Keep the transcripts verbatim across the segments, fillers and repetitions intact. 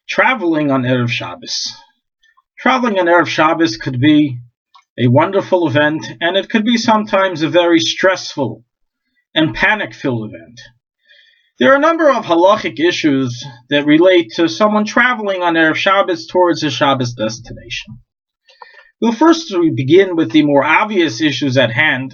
Traveling on Erev Shabbos. Traveling on Erev Shabbos could be a wonderful event, and it could be sometimes a very stressful and panic-filled event. There are a number of halachic issues that relate to someone traveling on Erev Shabbos towards a Shabbos destination. We'll first begin with the more obvious issues at hand.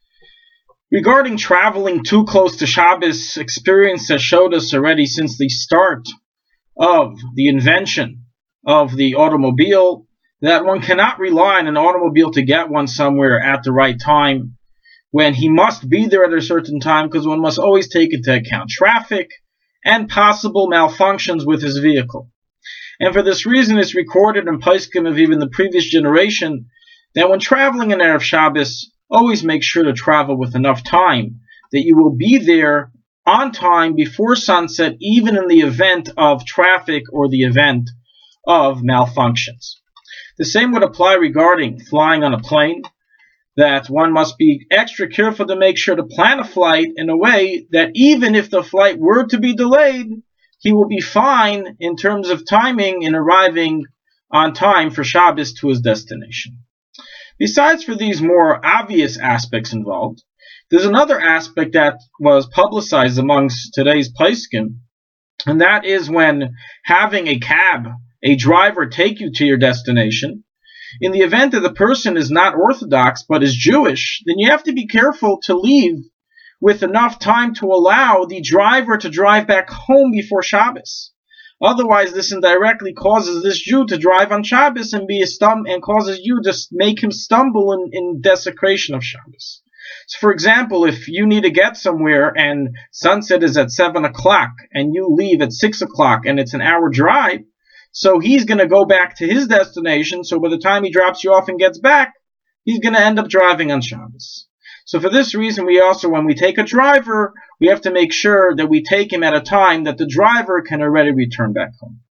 Regarding traveling too close to Shabbos, experience has showed us already since the start of the invention of the automobile that one cannot rely on an automobile to get one somewhere at the right time, when he must be there at a certain time, because one must always take into account traffic and possible malfunctions with his vehicle. And for this reason, it's recorded in Poskim of even the previous generation that when traveling in Erev Shabbos, always make sure to travel with enough time, that you will be there on time before sunset, even in the event of traffic or the event of malfunctions. The same would apply regarding flying on a plane, that one must be extra careful to make sure to plan a flight in a way that even if the flight were to be delayed, he will be fine in terms of timing in arriving on time for Shabbos to his destination. Besides for these more obvious aspects involved, there's another aspect that was publicized amongst today's poskim, and that is when having a cab, a driver take you to your destination. In the event that the person is not Orthodox but is Jewish, then you have to be careful to leave with enough time to allow the driver to drive back home before Shabbos. Otherwise, this indirectly causes this Jew to drive on Shabbos and be a stum and causes you to make him stumble in, in desecration of Shabbos. So, for example, if you need to get somewhere and sunset is at seven o'clock and you leave at six o'clock and it's an hour drive, so he's going to go back to his destination, so by the time he drops you off and gets back, he's going to end up driving on Shabbos. So for this reason, we also, when we take a driver, we have to make sure that we take him at a time that the driver can already return back home.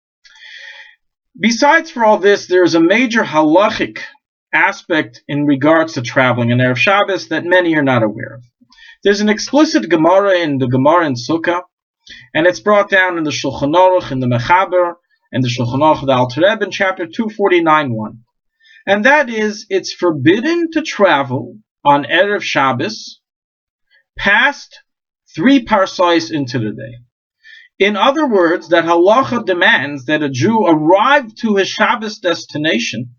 Besides for all this, there is a major halachic aspect in regards to traveling in Erev Shabbos that many are not aware of. There's an explicit Gemara in the Gemara in Sukkah, and it's brought down in the Shulchan Aruch, in the Mechaber, and the Shulchan Aruch of the Alter Rebbe in chapter two forty-nine one. And that is, it's forbidden to travel on Erev Shabbos past three parsais into the day. In other words, that halacha demands that a Jew arrive to his Shabbos destination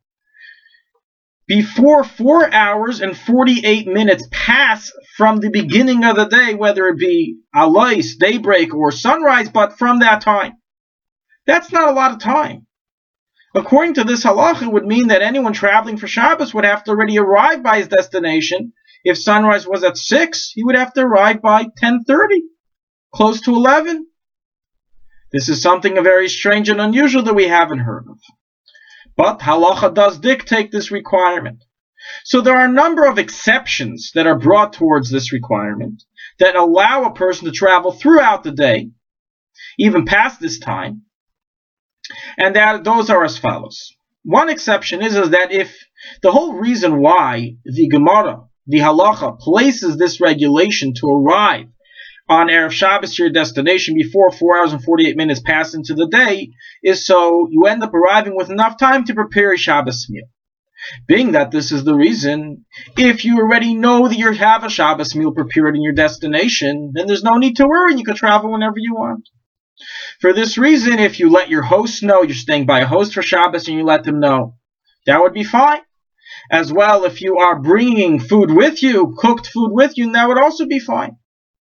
before four hours and forty-eight minutes pass from the beginning of the day, whether it be alais, daybreak, or sunrise, but from that time. That's not a lot of time. According to this halacha, it would mean that anyone traveling for Shabbos would have to already arrive by his destination. If sunrise was at six, he would have to arrive by ten thirty, close to eleven. This is something very strange and unusual that we haven't heard of. But halacha does dictate this requirement. So there are a number of exceptions that are brought towards this requirement that allow a person to travel throughout the day, even past this time. And that those are as follows. One exception is, is that if the whole reason why the Gemara, the halacha, places this regulation to arrive on Erev Shabbos to your destination before four hours and forty-eight minutes pass into the day is so you end up arriving with enough time to prepare a Shabbos meal. Being that this is the reason, if you already know that you have a Shabbos meal prepared in your destination, then there's no need to worry, you can travel whenever you want. For this reason, if you let your host know you're staying by a host for Shabbos and you let them know, that would be fine. As well, if you are bringing food with you, cooked food with you, that would also be fine.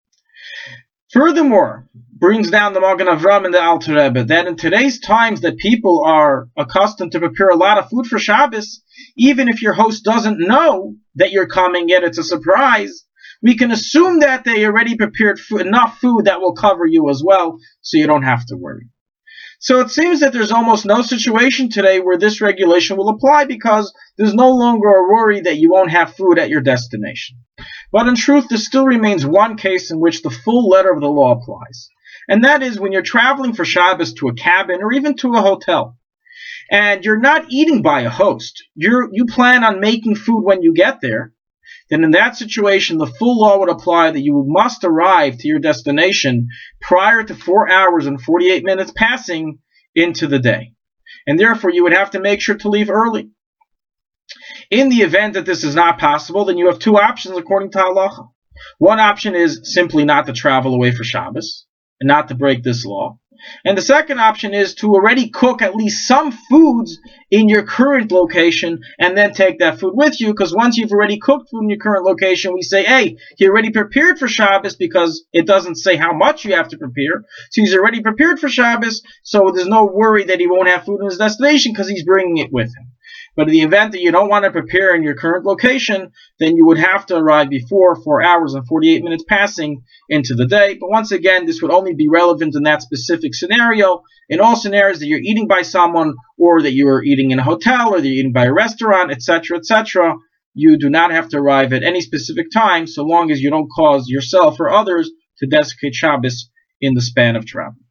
Furthermore, brings down the Magen Avram and the Alter Rebbe that in today's times that people are accustomed to prepare a lot of food for Shabbos, even if your host doesn't know that you're coming yet, it's a surprise, we can assume that they already prepared food, enough food that will cover you as well, so you don't have to worry. So it seems that there's almost no situation today where this regulation will apply because there's no longer a worry that you won't have food at your destination. But in truth, there still remains one case in which the full letter of the law applies. And that is when you're traveling for Shabbos to a cabin or even to a hotel. And you're not eating by a host. You're, you plan on making food when you get there. then in that situation the full law would apply that you must arrive to your destination prior to four hours and forty-eight minutes passing into the day. And therefore, you would have to make sure to leave early. In the event that this is not possible, then you have two options according to halacha. One option is simply not to travel away for Shabbos and not to break this law. And the second option is to already cook at least some foods in your current location and then take that food with you, because once you've already cooked food in your current location, we say, hey, he already prepared for Shabbos, because it doesn't say how much you have to prepare. So he's already prepared for Shabbos, so there's no worry that he won't have food in his destination because he's bringing it with him. But in the event that you don't want to prepare in your current location, then you would have to arrive before four hours and forty-eight minutes passing into the day. But once again, this would only be relevant in that specific scenario. In all scenarios that you're eating by someone, or that you are eating in a hotel, or that you're eating by a restaurant, et cetera, et cetera, you do not have to arrive at any specific time, so long as you don't cause yourself or others to desecrate Shabbos in the span of travel.